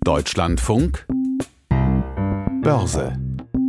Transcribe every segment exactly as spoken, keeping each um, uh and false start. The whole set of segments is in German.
Deutschlandfunk Börse.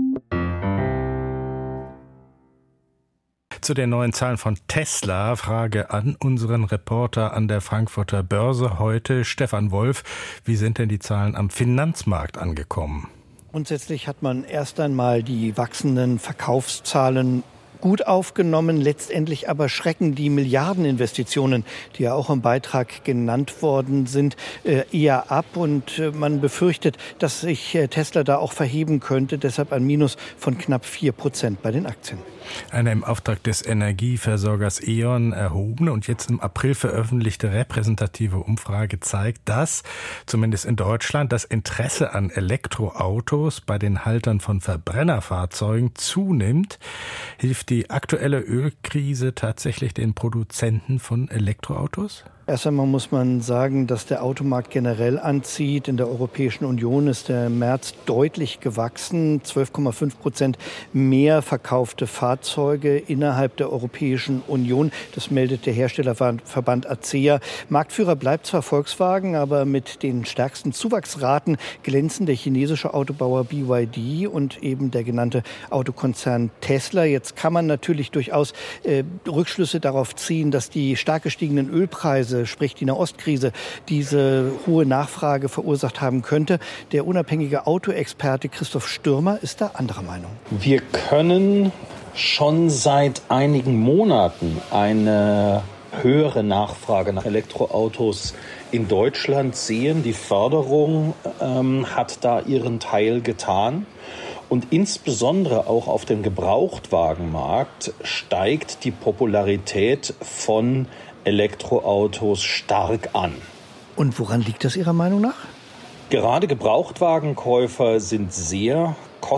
Zu den neuen Zahlen von Tesla, Frage an unseren Reporter an der Frankfurter Börse heute, Stefan Wolf. Wie sind denn die Zahlen am Finanzmarkt angekommen? Grundsätzlich hat man erst einmal die wachsenden Verkaufszahlen gut aufgenommen. Letztendlich aber schrecken die Milliardeninvestitionen, die ja auch im Beitrag genannt worden sind, eher ab. Und man befürchtet, dass sich Tesla da auch verheben könnte. Deshalb ein Minus von knapp vier Prozent bei den Aktien. Eine im Auftrag des Energieversorgers E.ON erhobene und jetzt im April veröffentlichte repräsentative Umfrage zeigt, dass, zumindest in Deutschland, das Interesse an Elektroautos bei den Haltern von Verbrennerfahrzeugen zunimmt. Hilft die aktuelle Ölkrise tatsächlich den Produzenten von Elektroautos? Erst einmal muss man sagen, dass der Automarkt generell anzieht. In der Europäischen Union ist der März deutlich gewachsen. zwölf Komma fünf Prozent mehr verkaufte Fahrzeuge innerhalb der Europäischen Union. Das meldet der Herstellerverband A C E A. Marktführer bleibt zwar Volkswagen, aber mit den stärksten Zuwachsraten glänzen der chinesische Autobauer B Y D und eben der genannte Autokonzern Tesla. Jetzt kann man natürlich durchaus äh, Rückschlüsse darauf ziehen, dass die stark gestiegenen Ölpreise, sprich die Nahostkrise, diese hohe Nachfrage verursacht haben könnte. Der unabhängige Autoexperte Christoph Stürmer ist da anderer Meinung. Wir können schon seit einigen Monaten eine höhere Nachfrage nach Elektroautos in Deutschland sehen. Die Förderung ähm, hat da ihren Teil getan. Und insbesondere auch auf dem Gebrauchtwagenmarkt steigt die Popularität von Elektroautos stark an. Und woran liegt das Ihrer Meinung nach? Gerade Gebrauchtwagenkäufer sind sehr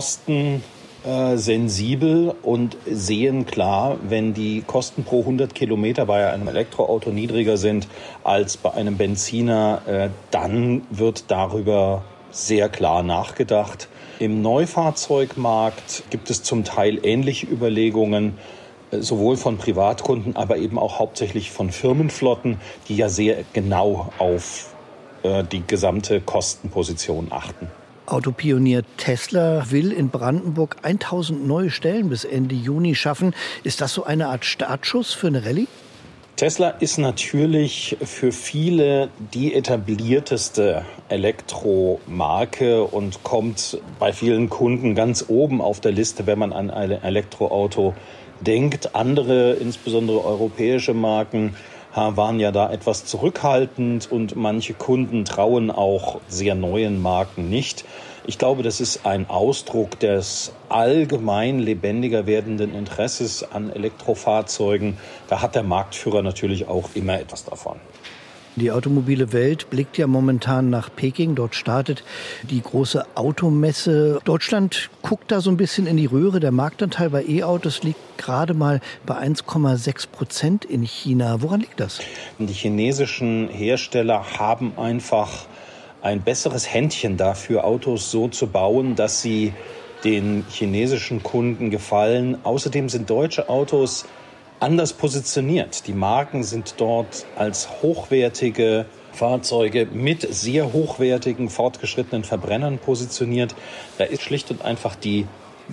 kostensensibel und sehen klar, wenn die Kosten pro hundert Kilometer bei einem Elektroauto niedriger sind als bei einem Benziner, dann wird darüber sehr klar nachgedacht. Im Neufahrzeugmarkt gibt es zum Teil ähnliche Überlegungen, sowohl von Privatkunden, aber eben auch hauptsächlich von Firmenflotten, die ja sehr genau auf äh, die gesamte Kostenposition achten. Autopionier Tesla will in Brandenburg tausend neue Stellen bis Ende Juni schaffen. Ist das so eine Art Startschuss für eine Rallye? Tesla ist natürlich für viele die etablierteste Elektromarke und kommt bei vielen Kunden ganz oben auf der Liste, wenn man an ein Elektroauto denkt. Andere, insbesondere europäische Marken, waren ja da etwas zurückhaltend und manche Kunden trauen auch sehr neuen Marken nicht. Ich glaube, das ist ein Ausdruck des allgemein lebendiger werdenden Interesses an Elektrofahrzeugen. Da hat der Marktführer natürlich auch immer etwas davon. Die automobile Welt blickt ja momentan nach Peking. Dort startet die große Automesse. Deutschland guckt da so ein bisschen in die Röhre. Der Marktanteil bei E-Autos liegt gerade mal bei eins Komma sechs Prozent in China. Woran liegt das? Die chinesischen Hersteller haben einfach ein besseres Händchen dafür, Autos so zu bauen, dass sie den chinesischen Kunden gefallen. Außerdem sind deutsche Autos anders positioniert. Die Marken sind dort als hochwertige Fahrzeuge mit sehr hochwertigen, fortgeschrittenen Verbrennern positioniert. Da ist schlicht und einfach die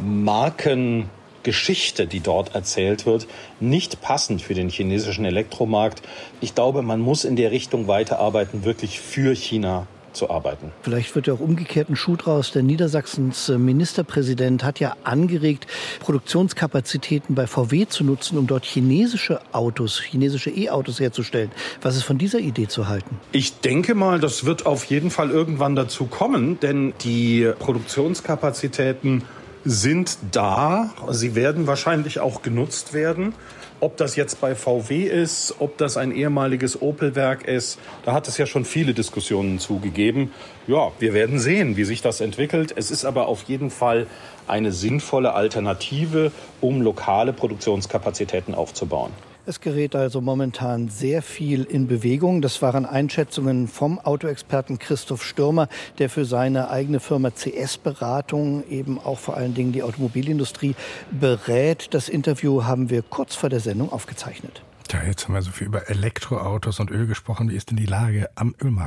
Markengeschichte, die dort erzählt wird, nicht passend für den chinesischen Elektromarkt. Ich glaube, man muss in der Richtung weiterarbeiten, wirklich für China zu arbeiten. Vielleicht wird ja auch umgekehrt ein Schuh draus. Der Niedersachsens Ministerpräsident hat ja angeregt, Produktionskapazitäten bei V W zu nutzen, um dort chinesische Autos, chinesische E-Autos herzustellen. Was ist von dieser Idee zu halten? Ich denke mal, das wird auf jeden Fall irgendwann dazu kommen, denn die Produktionskapazitäten sind da. Sie werden wahrscheinlich auch genutzt werden. Ob das jetzt bei V W ist, ob das ein ehemaliges Opel-Werk ist, da hat es ja schon viele Diskussionen zugegeben. Ja, wir werden sehen, wie sich das entwickelt. Es ist aber auf jeden Fall eine sinnvolle Alternative, um lokale Produktionskapazitäten aufzubauen. Es gerät also momentan sehr viel in Bewegung. Das waren Einschätzungen vom Autoexperten Christoph Stürmer, der für seine eigene Firma C S-Beratung eben auch vor allen Dingen die Automobilindustrie berät. Das Interview haben wir kurz vor der Sendung aufgezeichnet. Tja, jetzt haben wir so viel über Elektroautos und Öl gesprochen. Wie ist denn die Lage am Ölmarkt?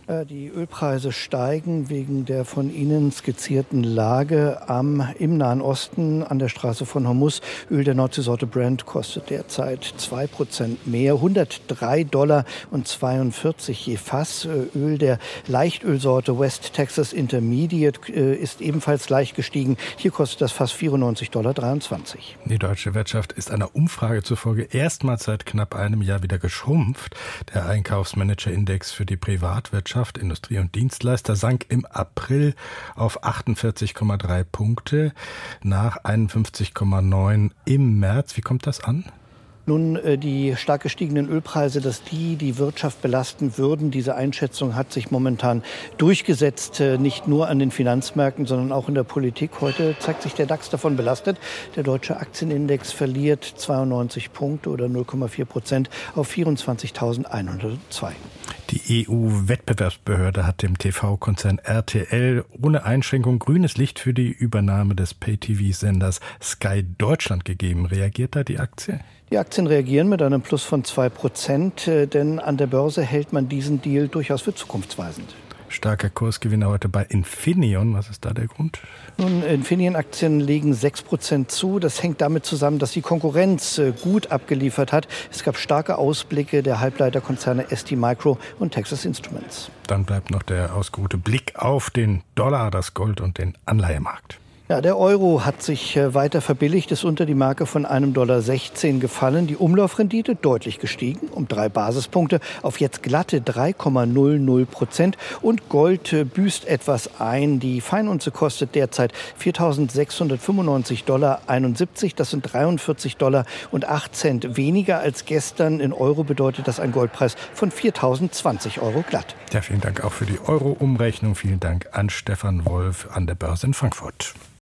Die Ölpreise steigen wegen der von Ihnen skizzierten Lage am, im Nahen Osten an der Straße von Hormuz. Öl der Nordseesorte Brent kostet derzeit zwei Prozent mehr, hundertdrei Dollar und zweiundvierzig je Fass. Öl der Leichtölsorte West Texas Intermediate ist ebenfalls leicht gestiegen. Hier kostet das Fass vierundneunzig Dollar dreiundzwanzig. Die deutsche Wirtschaft ist einer Umfrage zufolge erstmals seit knapp einem Jahr wieder geschrumpft. Der Einkaufsmanager-Index für die Privatwirtschaft, Industrie und Dienstleister sank im April auf achtundvierzig Komma drei Punkte nach einundfünfzig Komma neun im März. Wie kommt das an? Nun, die stark gestiegenen Ölpreise, dass die die Wirtschaft belasten würden, diese Einschätzung hat sich momentan durchgesetzt, nicht nur an den Finanzmärkten, sondern auch in der Politik. Heute zeigt sich der DAX davon belastet. Der deutsche Aktienindex verliert zweiundneunzig Punkte oder null Komma vier Prozent auf vierundzwanzigtausendeinhundertzwei. Die E U-Wettbewerbsbehörde hat dem T V-Konzern R T L ohne Einschränkung grünes Licht für die Übernahme des Pay-T V-Senders Sky Deutschland gegeben. Reagiert da die Aktie? Die Aktien reagieren mit einem Plus von zwei Prozent, denn an der Börse hält man diesen Deal durchaus für zukunftsweisend. Starker Kursgewinner heute bei Infineon. Was ist da der Grund? Nun, Infineon-Aktien legen sechs Prozent zu. Das hängt damit zusammen, dass die Konkurrenz gut abgeliefert hat. Es gab starke Ausblicke der Halbleiterkonzerne S T Micro und Texas Instruments. Dann bleibt noch der ausgeruhte Blick auf den Dollar, das Gold und den Anleihemarkt. Ja, der Euro hat sich weiter verbilligt, ist unter die Marke von einem Dollar sechzehn gefallen. Die Umlaufrendite deutlich gestiegen, um drei Basispunkte auf jetzt glatte drei Komma null null Prozent. Und Gold büßt etwas ein. Die Feinunze kostet derzeit viertausendsechshundertfünfundneunzig Dollar einundsiebzig. Das sind dreiundvierzig Dollar und acht Cent weniger als gestern. In Euro bedeutet das ein Goldpreis von viertausendzwanzig Euro glatt. Ja, vielen Dank auch für die Euro-Umrechnung. Vielen Dank an Stefan Wolf an der Börse in Frankfurt.